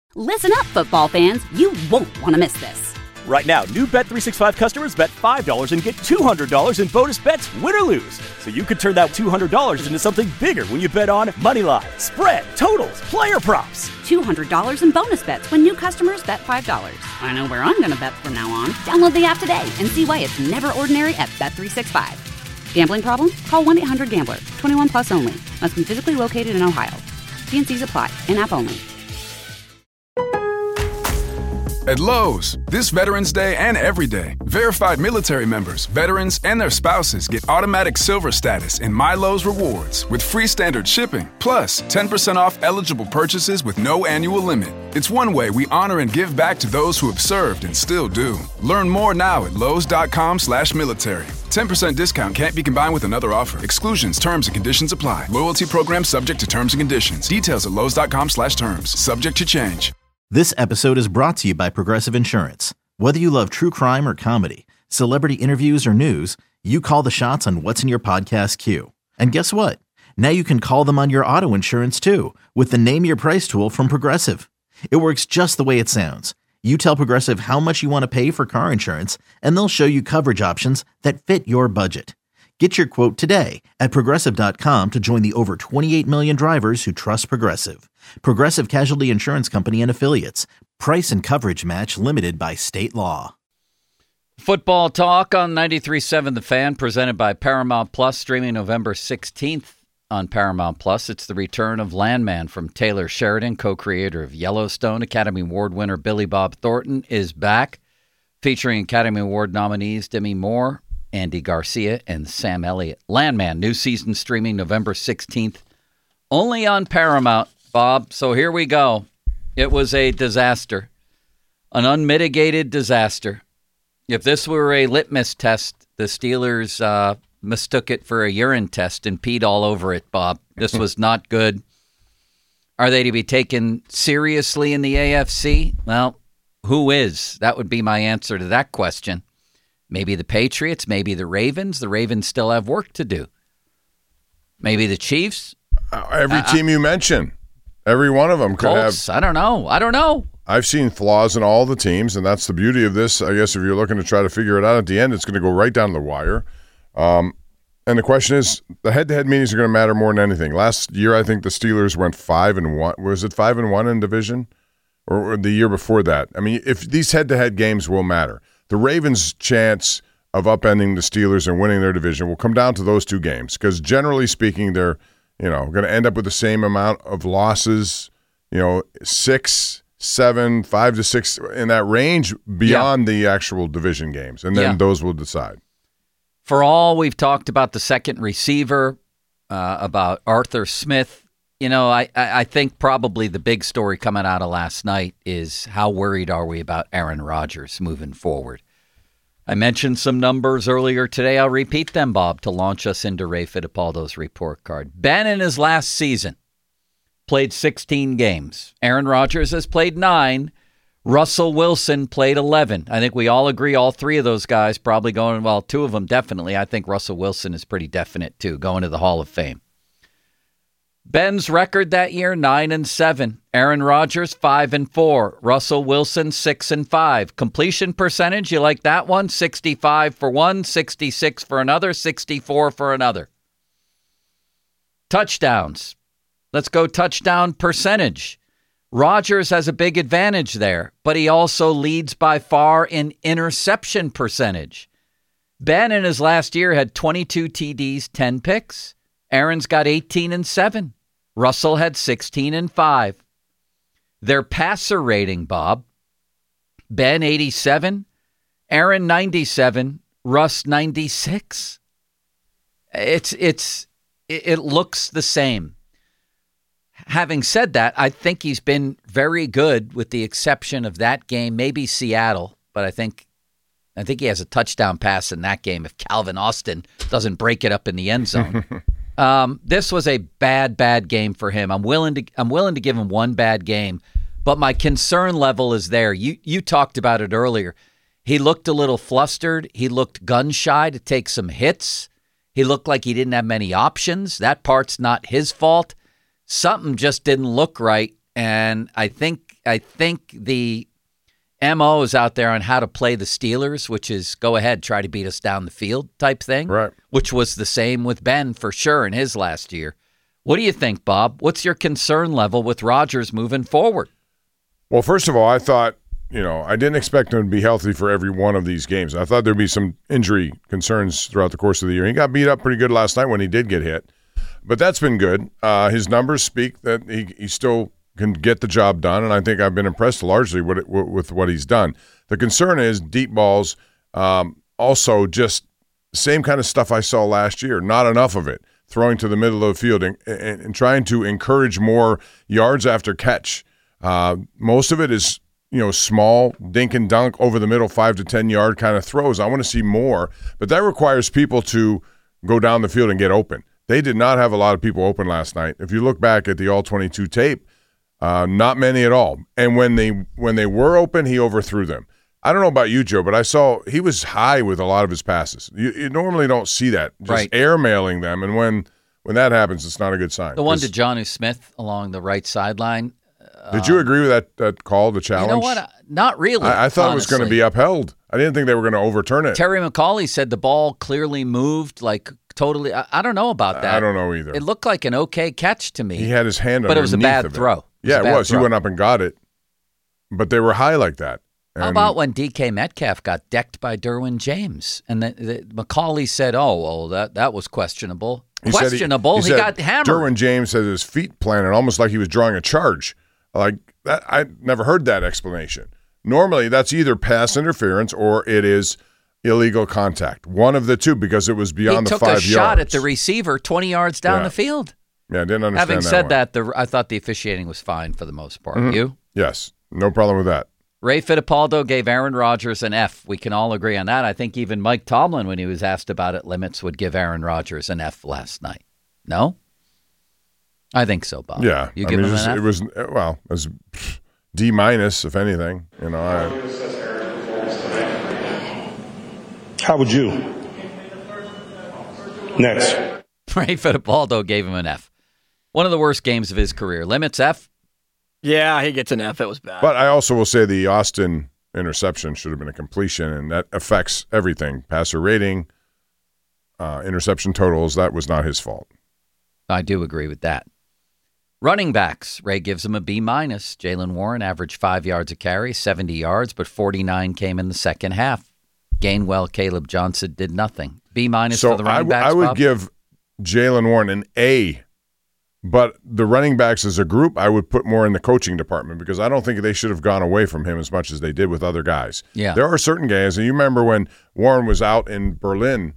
Listen up, football fans. You won't want to miss this. Right now, new Bet365 customers bet $5 and get $200 in bonus bets, win or lose. So you could turn that $200 into something bigger when you bet on moneyline, spread, totals, player props. $200 in bonus bets when new customers bet $5. I know where I'm going to bet from now on. Download the app today and see why it's never ordinary at Bet365. Gambling problem? Call 1-800-GAMBLER. 21 plus only. Must be physically located in Ohio. T&Cs apply. In-app only. At Lowe's, this Veterans Day and every day, verified military members, veterans, and their spouses get automatic silver status in My Lowe's Rewards with free standard shipping, plus 10% off eligible purchases with no annual limit. It's one way we honor and give back to those who have served and still do. Learn more now at lowes.com/military. 10% discount can't be combined with another offer. Exclusions, terms, and conditions apply. Loyalty program subject to terms and conditions. Details at lowes.com/terms. Subject to change. This episode is brought to you by Progressive Insurance. Whether you love true crime or comedy, celebrity interviews or news, you call the shots on what's in your podcast queue. And guess what? Now you can call them on your auto insurance too with the Name Your Price tool from Progressive. It works just the way it sounds. You tell Progressive how much you want to pay for car insurance, and they'll show you coverage options that fit your budget. Get your quote today at Progressive.com to join the over 28 million drivers who trust Progressive. Progressive Casualty Insurance Company and Affiliates. Price and coverage match limited by state law. Football talk on 93.7 The Fan, presented by Paramount Plus, streaming November 16th on Paramount Plus. It's the return of Landman from Taylor Sheridan, co-creator of Yellowstone. Academy Award winner Billy Bob Thornton is back, featuring Academy Award nominees Demi Moore, Andy Garcia, and Sam Elliott. Landman, new season streaming November 16th, only on Paramount, Bob. So here we go. It was a disaster, an unmitigated disaster. If this were a litmus test, the Steelers mistook it for a urine test and peed all over it, Bob. This was not good. Are they to be taken seriously in the AFC? Well, who is? That would be my answer to that question. Maybe the Patriots, maybe the Ravens. The Ravens still have work to do. Maybe the Chiefs. Every team you mention, every one of them could Colts, have. I don't know. I've seen flaws in all the teams, and that's the beauty of this. I guess if you're looking to try to figure it out at the end, it's going to go right down the wire. And the question is, the head-to-head meetings are going to matter more than anything. Last year, I think the Steelers went 5-1. Was it 5-1 in division, or the year before that? I mean, if these head-to-head games will matter. The Ravens' chance of upending the Steelers and winning their division will come down to those two games, because generally speaking, they're going to end up with the same amount of losses, 6, 7, 5 to 6 in that range beyond the actual division games, and then those will decide. For all we've talked about the second receiver, about Arthur Smith, I think probably the big story coming out of last night is how worried are we about Aaron Rodgers moving forward. I mentioned some numbers earlier today. I'll repeat them, Bob, to launch us into Ray Fittipaldo's report card. Ben, in his last season, played 16 games. Aaron Rodgers has played 9. Russell Wilson played 11. I think we all agree all three of those guys probably going, well, 2 of them definitely. I think Russell Wilson is pretty definite, too, going to the Hall of Fame. Ben's record that year, 9-7. Aaron Rodgers, 5-4. Russell Wilson, 6-5. Completion percentage, you like that one? 65 for one, 66 for another, 64 for another. Touchdowns. Let's go touchdown percentage. Rodgers has a big advantage there, but he also leads by far in interception percentage. Ben in his last year had 22 TDs, 10 picks. Aaron's got 18-7. Russell had 16-5. Their passer rating, Bob, Ben 87, Aaron 97, Russ 96. It looks the same. Having said that, I think he's been very good with the exception of that game, maybe Seattle, but I think he has a touchdown pass in that game if Calvin Austin doesn't break it up in the end zone. This was a bad game for him. I'm willing to give him one bad game, but my concern level is there. You talked about it earlier. He looked a little flustered. He looked gun shy to take some hits. He looked like he didn't have many options. That part's not his fault. Something just didn't look right, and I think I think the MO is out there on how to play the Steelers, which is go ahead, try to beat us down the field type thing, right? Which was the same with Ben for sure in his last year. What do you think, Bob? What's your concern level with Rodgers moving forward? Well, first of all, I thought, I didn't expect him to be healthy for every one of these games. I thought there'd be some injury concerns throughout the course of the year. He got beat up pretty good last night when he did get hit, but that's been good. His numbers speak that he still can get the job done, and I think I've been impressed largely with what he's done. The concern is deep balls, also just same kind of stuff I saw last year, not enough of it, throwing to the middle of the field and trying to encourage more yards after catch. Most of it is, small dink and dunk over the middle, 5 to 10 yard kind of throws. I want to see more, but that requires people to go down the field and get open. They did not have a lot of people open last night. If you look back at the All-22 tape, not many at all. And when they were open, he overthrew them. I don't know about you, Joe, but I saw he was high with a lot of his passes. You normally don't see that, just airmailing them. And when that happens, it's not a good sign. The one to Jonnu Smith along the right sideline. Did you agree with that call, the challenge? You know what? Not really. I thought honestly. It was going to be upheld. I didn't think they were going to overturn it. Terry McAuley said the ball clearly moved, like totally. I don't know about that. I don't know either. It looked like an okay catch to me. He had his hand but underneath it was a bad throw. Yeah, it was. He went up and got it, but they were high like that. And how about when DK Metcalf got decked by Derwin James? And McCauley said, that was questionable. He got hammered. Derwin James had his feet planted almost like he was drawing a charge. Like that, I never heard that explanation. Normally, that's either pass interference or it is illegal contact. One of the two, because it was beyond the 5 yards. He took a shot at the receiver 20 yards down the field. Yeah, I didn't understand Having said that, I thought the officiating was fine for the most part. Mm-hmm. You? Yes, no problem with that. Ray Fittipaldo gave Aaron Rodgers an F. We can all agree on that. I think even Mike Tomlin, when he was asked about it, limits would give Aaron Rodgers an F last night. No? I think so, Bob. Yeah. You give him an F? It was D minus, if anything. How would you? Next. Ray Fittipaldo gave him an F. One of the worst games of his career. Limits F? Yeah, he gets an F. It was bad. But I also will say the Austin interception should have been a completion, and that affects everything. Passer rating, interception totals, that was not his fault. I do agree with that. Running backs, Ray gives him a B minus. Jaylen Warren averaged 5 yards a carry, 70 yards, but 49 came in the second half. Gainwell, Caleb Johnson did nothing. B minus for the running backs, I would Bob? give Jaylen Warren an A, but the running backs as a group, I would put more in the coaching department because I don't think they should have gone away from him as much as they did with other guys. Yeah. There are certain guys, and you remember when Warren was out in Dublin,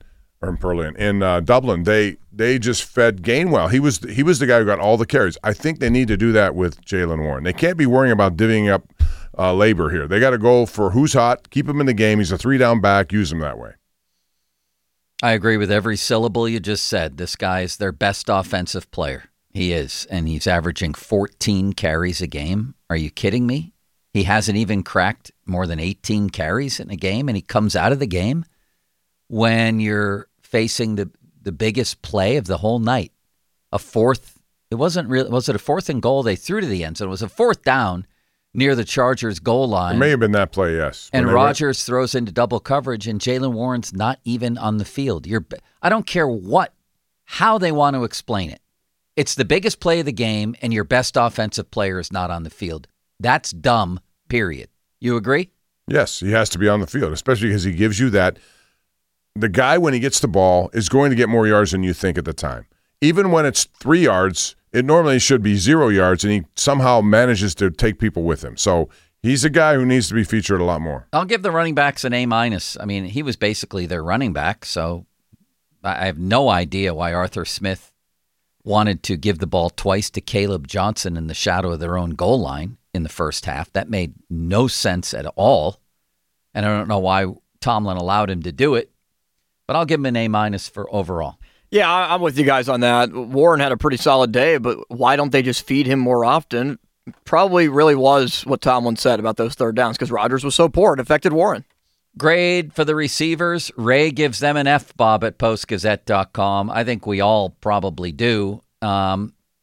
they just fed Gainwell. He was the guy who got all the carries. I think they need to do that with Jaylen Warren. They can't be worrying about divvying up labor here. They got to go for who's hot, keep him in the game. He's a 3-down back, use him that way. I agree with every syllable you just said. This guy is their best offensive player. He is, and he's averaging 14 carries a game. Are you kidding me? He hasn't even cracked more than 18 carries in a game, and he comes out of the game when you're facing the biggest play of the whole night. Was it a 4th and goal? They threw to the end zone. It was a 4th down near the Chargers' goal line. It may have been that play, yes. And Rodgers throws into double coverage, and Jaylen Warren's not even on the field. I don't care how they want to explain it. It's the biggest play of the game, and your best offensive player is not on the field. That's dumb, period. You agree? Yes, he has to be on the field, especially because he gives you that. The guy, when he gets the ball, is going to get more yards than you think at the time. Even when it's 3 yards, it normally should be 0 yards, and he somehow manages to take people with him. So he's a guy who needs to be featured a lot more. I'll give the running backs an A minus. I mean, he was basically their running back, so I have no idea why Arthur Smith wanted to give the ball twice to Caleb Johnson in the shadow of their own goal line in the first half. That made no sense at all, and I don't know why Tomlin allowed him to do it, but I'll give him an A minus for overall. Yeah, I'm with you guys on that. Warren had a pretty solid day, but why don't they just feed him more often? Probably really was what Tomlin said about those 3rd downs because Rodgers was so poor. It affected Warren. Grade for the receivers. Ray gives them an F, Bob, at postgazette.com. I think we all probably do.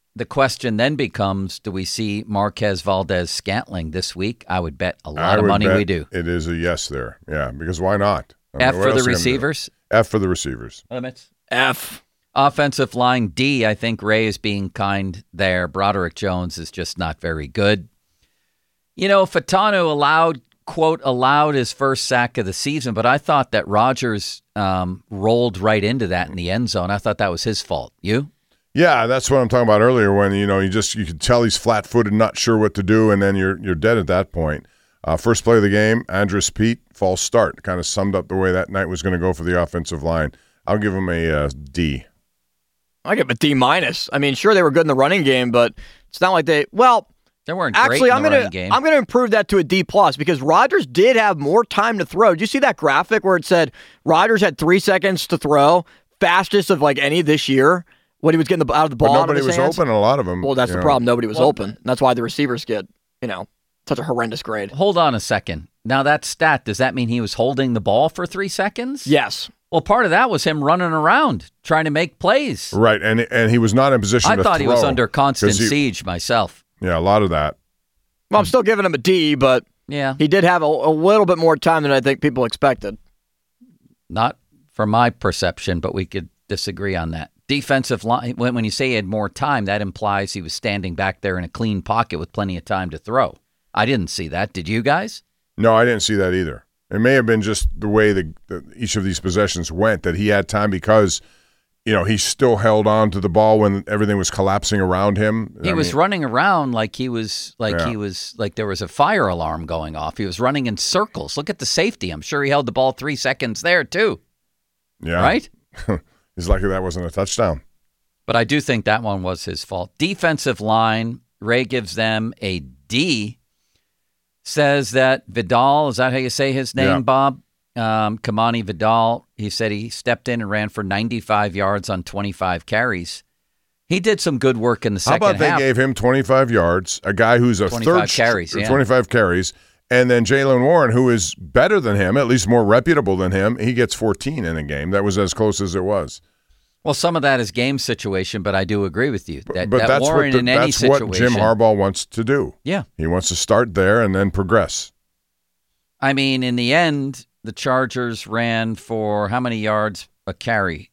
the question then becomes, do we see Marquez Valdez-Scantling this week? I would bet a lot of money we do. It is a yes there. Yeah, because why not? F for the receivers? F for the receivers. Limits? F. Offensive line D, I think Ray is being kind there. Broderick Jones is just not very good. Fatano allowed his first sack of the season, but I thought that Rodgers rolled right into that in the end zone. I thought that was his fault. You? Yeah, that's what I'm talking about earlier when, you could tell he's flat-footed, not sure what to do, and then you're dead at that point. First play of the game, Andres Pete, false start. Kind of summed up the way that night was going to go for the offensive line. I'll give him a D. I give him a D-. I mean, sure, they were good in the running game, but it's not like they weren't great in the running game. I'm going to improve that to a D+ because Rodgers did have more time to throw. Did you see that graphic where it said Rodgers had 3 seconds to throw, fastest of like any this year when he was getting out of the ball? But nobody was open, a lot of them. Well, that's the problem. Nobody was open. That's why the receivers get, such a horrendous grade. Hold on a second. Now that stat, does that mean he was holding the ball for 3 seconds? Yes. Well, part of that was him running around, trying to make plays. Right, and he was not in position to throw. I thought he was under constant siege myself. Yeah, a lot of that. Well, I'm still giving him a D, but he did have a little bit more time than I think people expected. Not from my perception, but we could disagree on that. Defensive line, when you say he had more time, that implies he was standing back there in a clean pocket with plenty of time to throw. I didn't see that. Did you guys? No, I didn't see that either. It may have been just the way each of these possessions went, that he had time because, he still held on to the ball when everything was collapsing around him. He was running around like there was a fire alarm going off. He was running in circles. Look at the safety. I'm sure he held the ball 3 seconds there too. Yeah. Right? He's lucky that wasn't a touchdown. But I do think that one was his fault. Defensive line, Ray gives them a D. Says that Vidal, is that how you say his name, Bob? Kamani Vidal, he said he stepped in and ran for 95 yards on 25 carries. He did some good work in the second half. How about they gave him 25 yards, a guy who's 25 carries, 25 carries, and then Jaylen Warren, who is better than him, at least more reputable than him, he gets 14 in a game. That was as close as it was. Well, some of that is game situation, but I do agree with you. But that's Warren that's what Jim Harbaugh wants to do. Yeah. He wants to start there and then progress. I mean, in the end, the Chargers ran for how many yards a carry?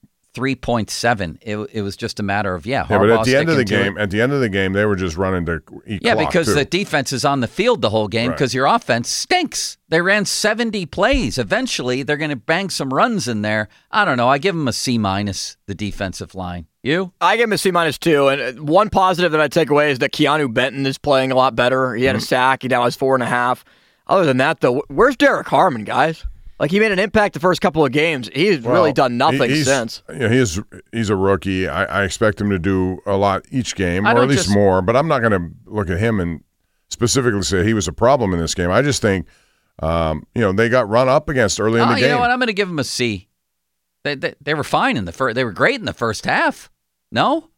3.7. It was just a matter of Harbaugh but at the end of the game, they were just running to eat clock, because too. the defense is on the field the whole game because your offense stinks. They ran 70 plays. Eventually, they're going to bang some runs in there. I don't know. I give them a C-, the defensive line. You? I give him a C- too. And one positive that I take away is that Keanu Benton is playing a lot better. He had a sack. He now has 4.5. Other than that, though, where's Derek Harmon, guys? Like, he made an impact the first couple of games. He's really done nothing since. He's a rookie. I expect him to do a lot each game, or at least more. But I'm not going to look at him and specifically say he was a problem in this game. I just think, they got run up against early in the game. You know what? I'm going to give him a C. They were fine in the first. They were great in the first half. No.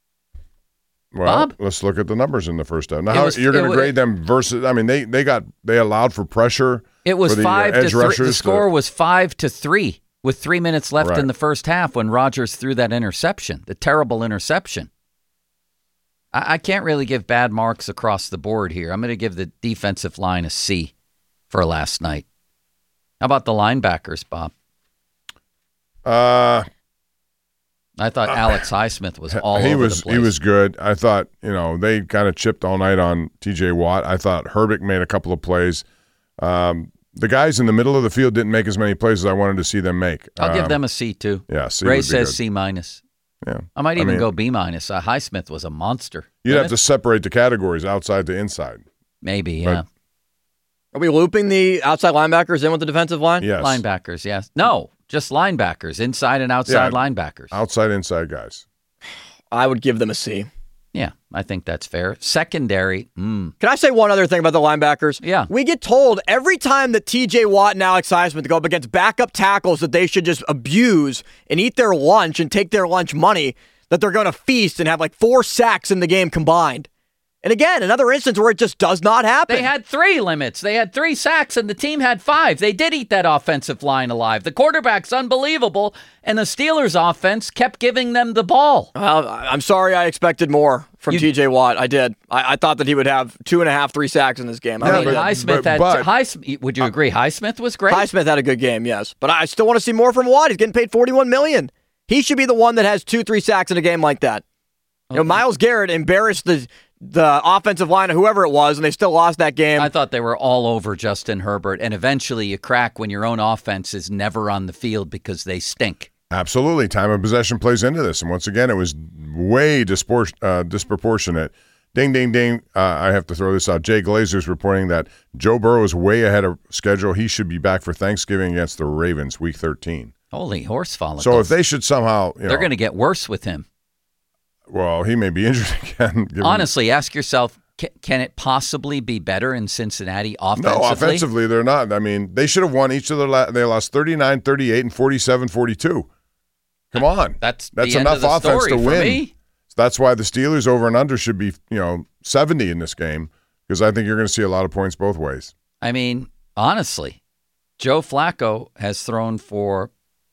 Well, Bob? Let's look at the numbers in the first half. Now, you're going to grade them versus. I mean, they allowed for pressure. It was 5-3. The score was 5-3 with 3 minutes left in the first half when Rodgers threw that interception, the terrible interception. I can't really give bad marks across the board here. I'm going to give the defensive line a C for last night. How about the linebackers, Bob? I thought Alex Highsmith was all over the place. He was good. I thought, they kind of chipped all night on T.J. Watt. I thought Herbig made a couple of plays. The guys in the middle of the field didn't make as many plays as I wanted to see them make. I'll give them a C, too. Yeah, C Ray would be says good. C-. Yeah. I might even go B-. Highsmith was a monster. You'd have to separate the categories outside to inside. Maybe, yeah. Are we looping the outside linebackers in with the defensive line? Yes. Linebackers, yes. No, just linebackers, inside and outside linebackers. Outside, inside guys. I would give them a C. Yeah, I think that's fair. Secondary. Can I say one other thing about the linebackers? Yeah. We get told every time that T.J. Watt and Alex Highsmith go up against backup tackles that they should just abuse and eat their lunch and take their lunch money, that they're going to feast and have like 4 sacks in the game combined. And again, another instance where it just does not happen. They had 3 limits. They had 3 sacks, and the team had 5. They did eat that offensive line alive. The quarterback's unbelievable, and the Steelers' offense kept giving them the ball. Well, I'm sorry I expected more from TJ Watt. I did. I thought that he would have 2.5, 3 sacks in this game. Would you agree Highsmith was great? Highsmith had a good game, yes. But I still want to see more from Watt. He's getting paid $41 million. He should be the one that has 2, 3 sacks in a game like that. Okay. Myles Garrett embarrassed the offensive line of whoever it was, and they still lost that game. I thought they were all over Justin Herbert, and eventually you crack when your own offense is never on the field because they stink. Absolutely. Time of possession plays into this, and once again, it was way disproportionate. Ding, ding, ding. I have to throw this out. Jay Glazer's reporting that Joe Burrow is way ahead of schedule. He should be back for Thanksgiving against the Ravens, Week 13. Holy horse follicles. So if they should somehow... they're going to get worse with him. Well, he may be injured again. Honestly, ask yourself, can it possibly be better in Cincinnati offensively? No, offensively, they're not. I mean, they should have won each of they lost 39, 38, and 47, 42. Come on. That's enough offense to win. Me. That's why the Steelers over and under should be, 70 in this game, because I think you're going to see a lot of points both ways. I mean, honestly, Joe Flacco has thrown for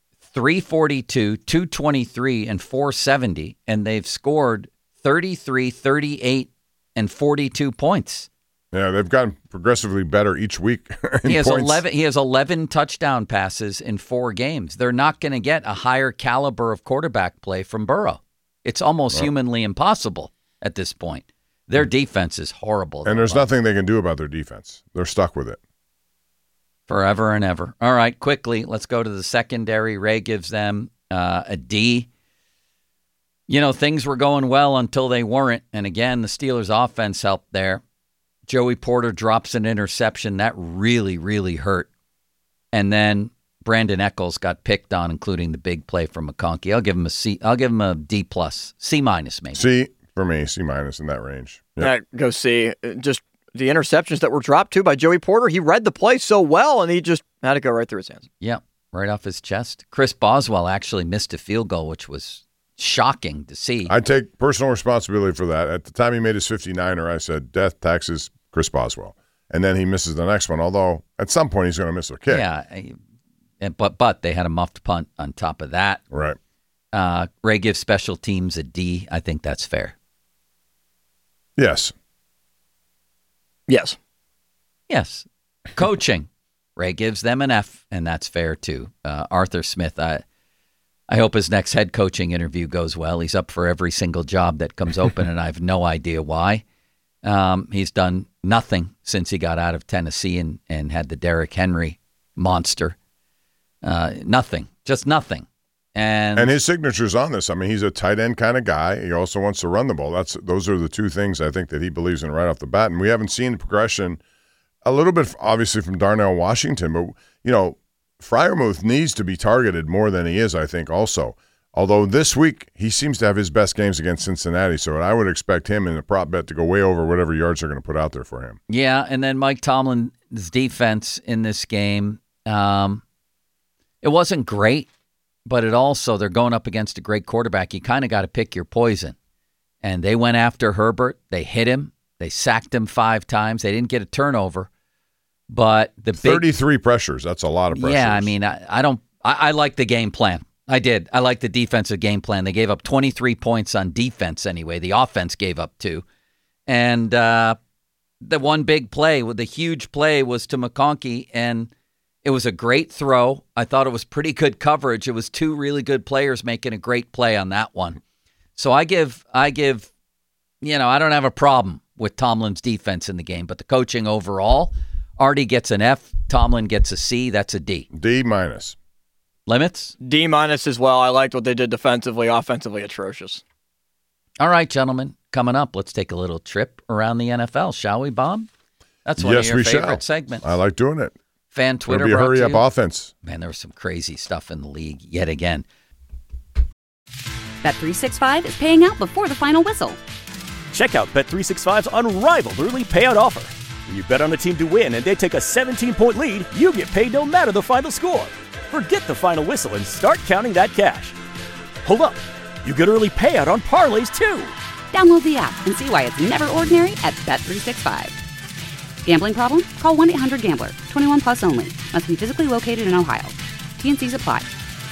342, 223, and 470, and they've scored 33, 38, and 42 points. Yeah, they've gotten progressively better each week. He has 11 touchdown passes in 4 games. They're not going to get a higher caliber of quarterback play from Burrow. It's almost humanly impossible at this point. Their defense is horrible. And there's nothing they can do about their defense. They're stuck with it. Forever and ever. All right, quickly, let's go to the secondary. Ray gives them a D. Things were going well until they weren't. And again, the Steelers' offense helped there. Joey Porter drops an interception. That really, really hurt. And then Brandon Echols got picked on, including the big play from McConkey. I'll give him a C. I'll give him a D+, C- maybe. C for me, C- in that range. Yep. Go C. Just the interceptions that were dropped, too, by Joey Porter. He read the play so well, and he just had to go right through his hands. Yeah, right off his chest. Chris Boswell actually missed a field goal, which was shocking to see. I take personal responsibility for that. At the time he made his 59er, I said, death, taxes, Chris Boswell. And then he misses the next one, although at some point he's going to miss a kick. Yeah, but they had a muffed punt on top of that. Right. Ray gives special teams a D. I think that's fair. Yes. Yes. Yes. Coaching. Ray gives them an F, and that's fair too. Arthur Smith, I hope his next head coaching interview goes well. He's up for every single job that comes open, and I have no idea why. He's done nothing since he got out of Tennessee and had the Derrick Henry monster. Nothing. Just nothing. And his signature's on this. I mean, he's a tight end kind of guy. He also wants to run the ball. Those are the two things I think that he believes in right off the bat. And we haven't seen progression a little bit, obviously, from Darnell Washington. But, Freiermuth needs to be targeted more than he is, I think, also. Although this week he seems to have his best games against Cincinnati. So I would expect him in the prop bet to go way over whatever yards they're going to put out there for him. Yeah, and then Mike Tomlin's defense in this game, it wasn't great. But they're going up against a great quarterback. You kind of got to pick your poison. And they went after Herbert. They hit him. They sacked him 5 times. They didn't get a turnover. But the 33 pressures. That's a lot of pressures. Yeah, I mean, I like the game plan. I did. I like the defensive game plan. They gave up 23 points on defense anyway. The offense gave up 2. And the one big play, the huge play was to McConkey, and it was a great throw. I thought it was pretty good coverage. It was 2 really good players making a great play on that one. So I give, I don't have a problem with Tomlin's defense in the game, but the coaching overall, Artie gets an F, Tomlin gets a C. That's a D. D-. Limits? D- as well. I liked what they did defensively, offensively atrocious. All right, gentlemen, coming up, let's take a little trip around the NFL, shall we, Bob? That's one of your favorite segments. I like doing it. Fan Twitter. It'll be a hurry-up offense. Man, there was some crazy stuff in the league yet again. Bet365 is paying out before the final whistle. Check out Bet365's unrivaled early payout offer. When you bet on a team to win and they take a 17-point lead, you get paid no matter the final score. Forget the final whistle and start counting that cash. Hold up. You get early payout on parlays, too. Download the app and see why it's never ordinary at Bet365. Gambling problem? Call 1-800-GAMBLER. 21 plus only. Must be physically located in Ohio. T&Cs apply.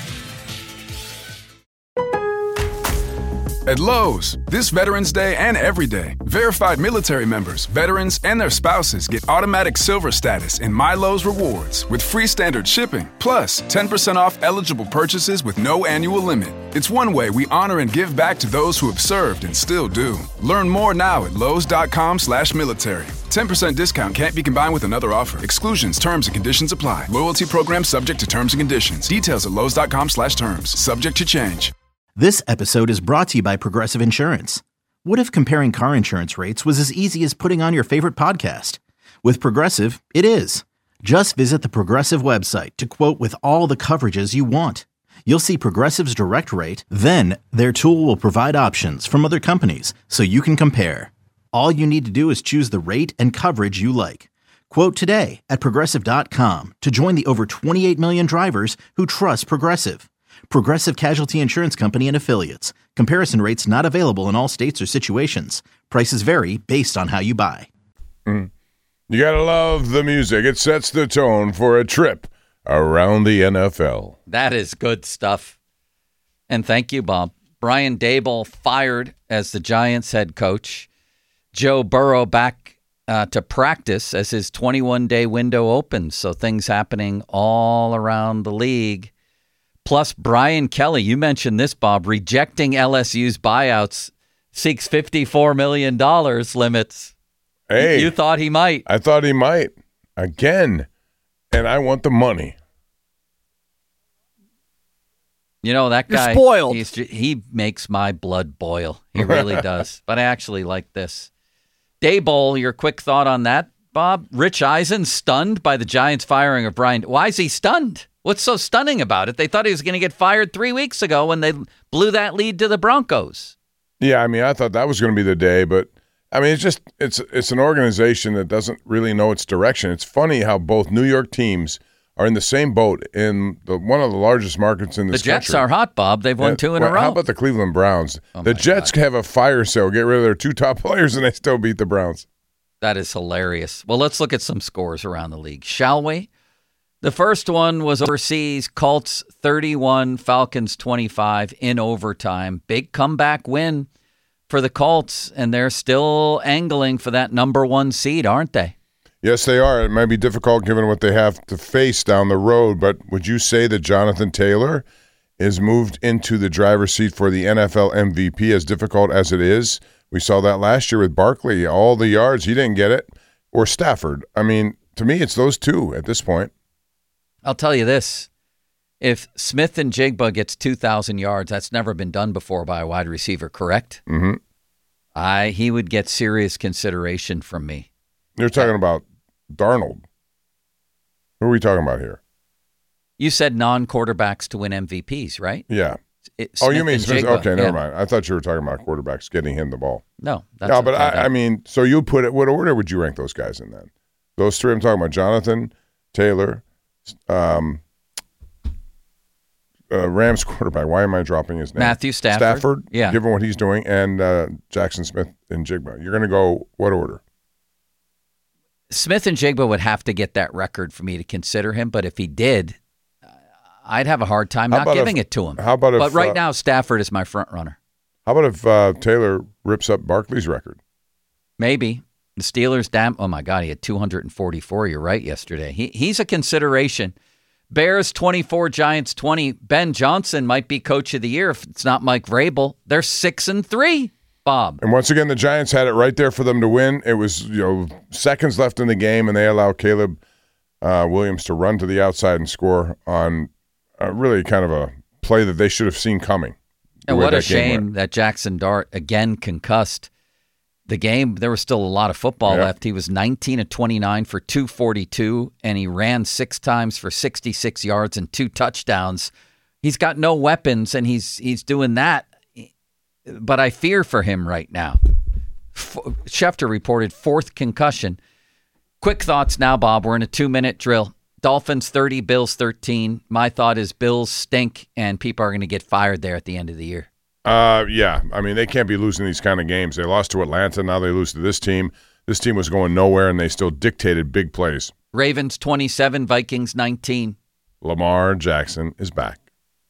At Lowe's, this Veterans Day and every day, verified military members, veterans, and their spouses get automatic silver status in My Lowe's Rewards with free standard shipping, plus 10% off eligible purchases with no annual limit. It's one way we honor and give back to those who have served and still do. Learn more now at lowes.com/military. 10% discount can't be combined with another offer. Exclusions, terms, and conditions apply. Loyalty program subject to terms and conditions. Details at lowes.com/terms. Subject to change. This episode is brought to you by Progressive Insurance. What if comparing car insurance rates was as easy as putting on your favorite podcast? With Progressive, it is. Just visit the Progressive website to quote with all the coverages you want. You'll see Progressive's direct rate, then their tool will provide options from other companies so you can compare. All you need to do is choose the rate and coverage you like. Quote today at Progressive.com to join the over 28 million drivers who trust Progressive. Progressive Casualty Insurance Company and Affiliates. Comparison rates not available in all states or situations. Prices vary based on how you buy. You gotta love the music. It sets the tone for a trip around the NFL. That is good stuff. And thank you, Bob. Brian Daboll fired as the Giants head coach. Joe Burrow back to practice as his 21-day window opens. So things happening all around the league. Plus, Brian Kelly, you mentioned this, Bob, rejecting LSU's buyouts, seeks $54 million limits. Hey. You thought he might. I thought he might. Again. And I want the money. You know, that guy, You're spoiled. He makes my blood boil. He really does. But I actually like this. Daboll, your quick thought on that, Bob? Rich Eisen stunned by the Giants firing of Brian. Why is he stunned? What's so stunning about it? They thought he was going to get fired 3 weeks ago when they blew that lead to the Broncos. Yeah, I mean, I thought that was going to be the day, but I mean, it's an organization that doesn't really know its direction. It's funny how both New York teams are in the same boat in one of the largest markets in this country. The Jets are hot, Bob. They've won two in a row. How about the Cleveland Browns? The Jets have a fire sale, get rid of their two top players, and they still beat the Browns. That is hilarious. Well, let's look at some scores around the league, shall we? The first one was overseas, Colts 31, Falcons 25 in overtime. Big comeback win for the Colts, and they're still angling for that number one seed, aren't they? Yes, they are. It might be difficult given what they have to face down the road, but would you say that Jonathan Taylor is moved into the driver's seat for the NFL MVP, as difficult as it is? We saw that last year with Barkley. All the yards, he didn't get it. Or Stafford. I mean, to me, it's those two at this point. I'll tell you this. If Smith and Jigba gets 2,000 yards, that's never been done before by a wide receiver, correct? Mm-hmm. He would get serious consideration from me. You're talking about Darnold. Who are we talking about here? You said non-quarterbacks to win MVPs, right? Yeah. You mean Smith? Okay, never mind. I thought you were talking about quarterbacks getting him the ball. No. That's no, but I mean, so you put it, what order would you rank those guys in then? Those three I'm talking about, Jonathan, Taylor, Rams quarterback. Why am I dropping his name? Matthew Stafford. Yeah. Given what he's doing, and Jackson Smith and Jigba. You're going to go what order? Smith and Jigba would have to get that record for me to consider him, but if he did, I'd have a hard time not giving it to him. How about if? But right now, Stafford is my front runner. How about if Taylor rips up Barkley's record? Maybe. The Steelers, oh my God, he had 244. You're right, yesterday. He's a consideration. Bears 24, Giants 20. Ben Johnson might be coach of the year if it's not Mike Vrabel. They're 6-3, Bob. And once again, the Giants had it right there for them to win. It was seconds left in the game, and they allowed Caleb Williams to run to the outside and score on really kind of a play that they should have seen coming. And what a shame that Jackson Dart, again concussed. The game, there was still a lot of football left. He was 19 of 29 for 242, and he ran 6 times for 66 yards and 2 touchdowns. He's got no weapons, and he's doing that. But I fear for him right now. Schefter reported 4th concussion. Quick thoughts now, Bob. We're in a 2-minute drill. Dolphins 30, Bills 13. My thought is Bills stink, and people are going to get fired there at the end of the year. Yeah. I mean, they can't be losing these kind of games. They lost to Atlanta. Now they lose to this team. This team was going nowhere, and they still dictated big plays. Ravens 27, Vikings 19. Lamar Jackson is back.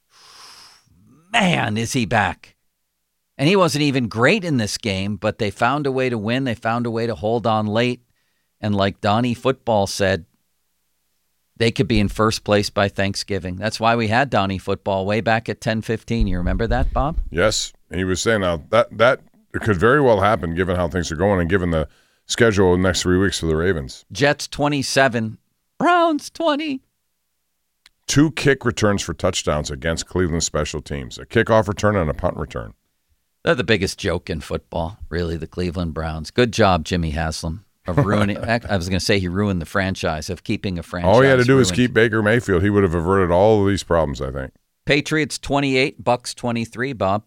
Man, is he back. And he wasn't even great in this game, but they found a way to win. They found a way to hold on late. And like Donnie Football said, they could be in first place by Thanksgiving. That's why we had Donnie Football way back at 10:15. You remember that, Bob? Yes. And he was saying now that it could very well happen given how things are going and given the schedule in the next 3 weeks for the Ravens. Jets 27, Browns 20. 2 kick returns for touchdowns against Cleveland special teams, a kickoff return and a punt return. They're the biggest joke in football, really, the Cleveland Browns. Good job, Jimmy Haslam, of ruining. I was going to say he ruined the franchise, of keeping a franchise. All he had to do ruined. was keep Baker Mayfield. He would have averted all of these problems, I think. Patriots 28, Bucks 23, Bob.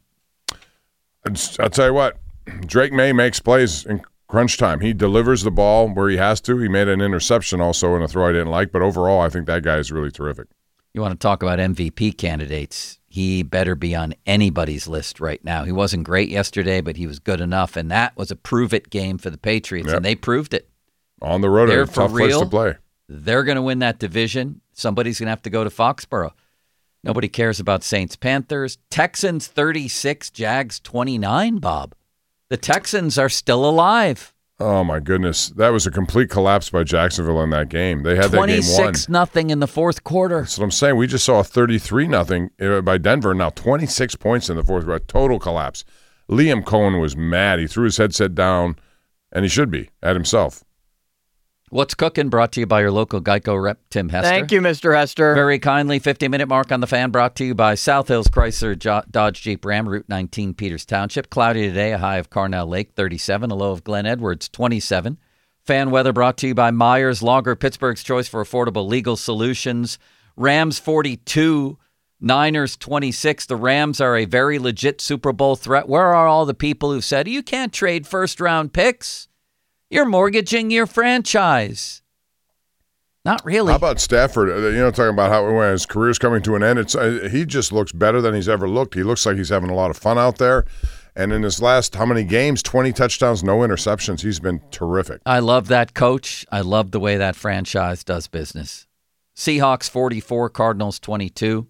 I'll tell you what, Drake May makes plays in crunch time. He delivers the ball where he has to. He made an interception also in a throw I didn't like, but overall I think that guy is really terrific. You want to talk about MVP candidates? He better be on anybody's list right now. He wasn't great yesterday, but he was good enough, and that was a prove-it game for the Patriots, and they proved it. On the road, They're a tough place to play. They're going to win that division. Somebody's going to have to go to Foxborough. Nobody cares about Saints-Panthers. Texans 36, Jags 29, Bob. The Texans are still alive. Oh, my goodness. That was a complete collapse by Jacksonville in that game. They had that game won. 26-0 in the fourth quarter. That's what I'm saying. We just saw a 33-0 by Denver. Now 26 points in the fourth quarter. Total collapse. Liam Cohen was mad. He threw his headset down, and he should be, at himself. What's Cooking? Brought to you by your local Geico rep, Tim Hester. Thank you, Mr. Hester. Very kindly, 50-minute mark on the fan brought to you by South Hills Chrysler Dodge Jeep Ram, Route 19, Peters Township. Cloudy today, a high of Carnell Lake, 37, a low of Glen Edwards, 27. Fan weather brought to you by Myers Lager, Pittsburgh's choice for affordable legal solutions. Rams 42, Niners 26. The Rams are a very legit Super Bowl threat. Where are all the people who said, you can't trade first-round picks? You're mortgaging your franchise. Not really. How about Stafford? Talking about how when his career's coming to an end, he just looks better than he's ever looked. He looks like he's having a lot of fun out there. And in his last, how many games? 20 touchdowns, no interceptions. He's been terrific. I love that coach. I love the way that franchise does business. Seahawks 44, Cardinals 22.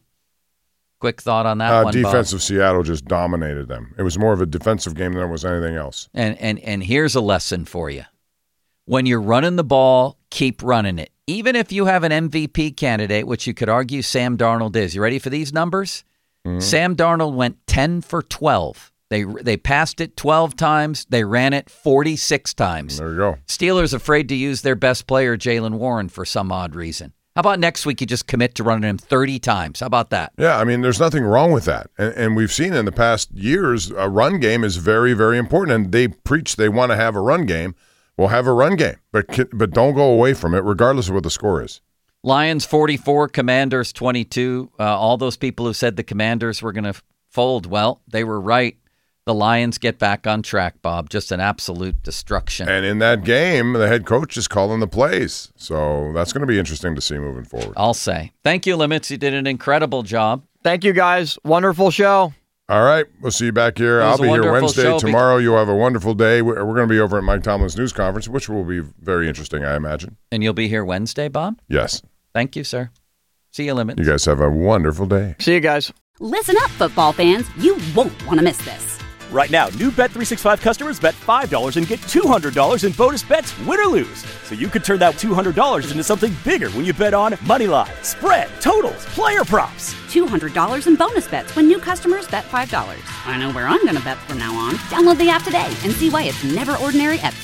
Quick thought on that one, defense Bob. of Seattle just dominated them. It was more of a defensive game than it was anything else. And here's a lesson for you. When you're running the ball, keep running it. Even if you have an MVP candidate, which you could argue Sam Darnold is. You ready for these numbers? Mm-hmm. Sam Darnold went 10 for 12. They passed it 12 times. They ran it 46 times. There you go. Steelers afraid to use their best player, Jaylen Warren, for some odd reason. How about next week you just commit to running him 30 times? How about that? Yeah, I mean, there's nothing wrong with that. And we've seen in the past years, a run game is very, very important. And they preach they want to have a run game. Well, have a run game, but don't go away from it, regardless of what the score is. Lions 44, Commanders 22. All those people who said the Commanders were going to fold, well, they were right. The Lions get back on track, Bob. Just an absolute destruction. And in that game, the head coach is calling the plays. So that's going to be interesting to see moving forward. I'll say. Thank you, Limits. You did an incredible job. Thank you, guys. Wonderful show. All right. We'll see you back here. I'll be here Wednesday. Tomorrow, you'll have a wonderful day. We're going to be over at Mike Tomlin's news conference, which will be very interesting, I imagine. And you'll be here Wednesday, Bob? Yes. Thank you, sir. See you, Limits. You guys have a wonderful day. See you guys. Listen up, football fans. You won't want to miss this. Right now, new Bet365 customers bet $5 and get $200 in bonus bets, win or lose. So you could turn that $200 into something bigger when you bet on moneyline, spread, totals, player props. $200 in bonus bets when new customers bet $5. I know where I'm going to bet from now on. Download the app today and see why it's never ordinary at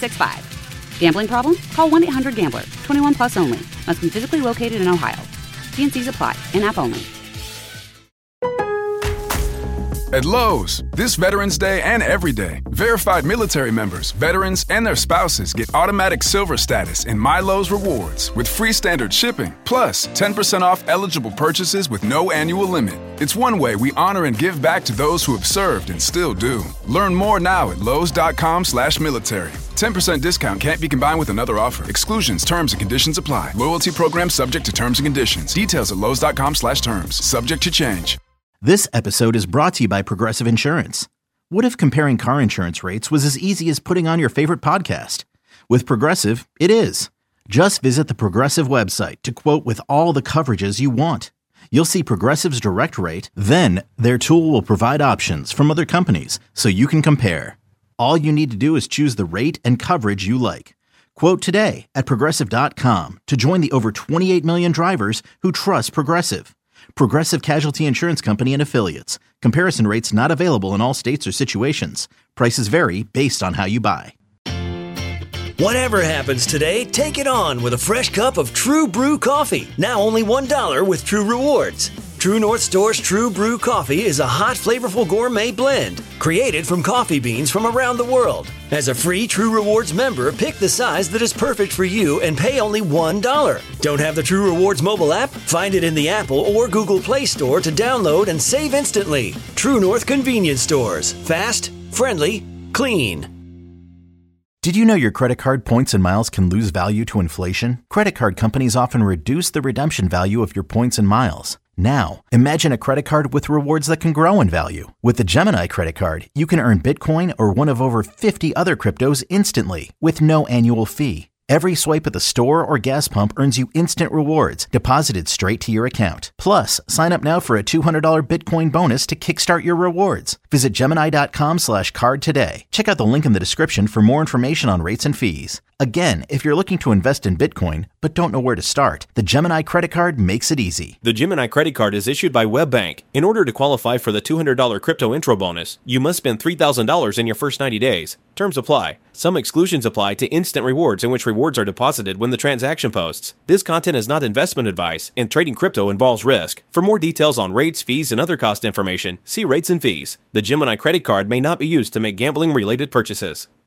Bet365. Gambling problem? Call 1-800-GAMBLER. 21 plus only. Must be physically located in Ohio. T&Cs apply. In-app only. At Lowe's, this Veterans Day and every day, verified military members, veterans, and their spouses get automatic silver status in My Lowe's Rewards with free standard shipping, plus 10% off eligible purchases with no annual limit. It's one way we honor and give back to those who have served and still do. Learn more now at Lowe's.com/military. 10% discount can't be combined with another offer. Exclusions, terms, and conditions apply. Loyalty program subject to terms and conditions. Details at Lowe's.com/terms. Subject to change. This episode is brought to you by Progressive Insurance. What if comparing car insurance rates was as easy as putting on your favorite podcast? With Progressive, it is. Just visit the Progressive website to quote with all the coverages you want. You'll see Progressive's direct rate, then their tool will provide options from other companies so you can compare. All you need to do is choose the rate and coverage you like. Quote today at Progressive.com to join the over 28 million drivers who trust Progressive. Progressive Casualty Insurance Company and Affiliates. Comparison rates not available in all states or situations. Prices vary based on how you buy. Whatever happens today, take it on with a fresh cup of True Brew coffee. Now only $1 with True Rewards. True North Store's True Brew coffee is a hot, flavorful gourmet blend created from coffee beans from around the world. As a free True Rewards member, pick the size that is perfect for you and pay only $1. Don't have the True Rewards mobile app? Find it in the Apple or Google Play Store to download and save instantly. True North Convenience Stores. Fast, friendly, clean. Did you know your credit card points and miles can lose value to inflation? Credit card companies often reduce the redemption value of your points and miles. Now, imagine a credit card with rewards that can grow in value. With the Gemini credit card, you can earn Bitcoin or one of over 50 other cryptos instantly with no annual fee. Every swipe at the store or gas pump earns you instant rewards deposited straight to your account. Plus, sign up now for a $200 Bitcoin bonus to kickstart your rewards. Visit Gemini.com/card today. Check out the link in the description for more information on rates and fees. Again, if you're looking to invest in Bitcoin but don't know where to start, the Gemini credit card makes it easy. The Gemini credit card is issued by WebBank. In order to qualify for the $200 crypto intro bonus, you must spend $3,000 in your first 90 days. Terms apply. Some exclusions apply to instant rewards in which rewards are deposited when the transaction posts. This content is not investment advice, and trading crypto involves risk. For more details on rates, fees, and other cost information, see rates and fees. The Gemini credit card may not be used to make gambling-related purchases.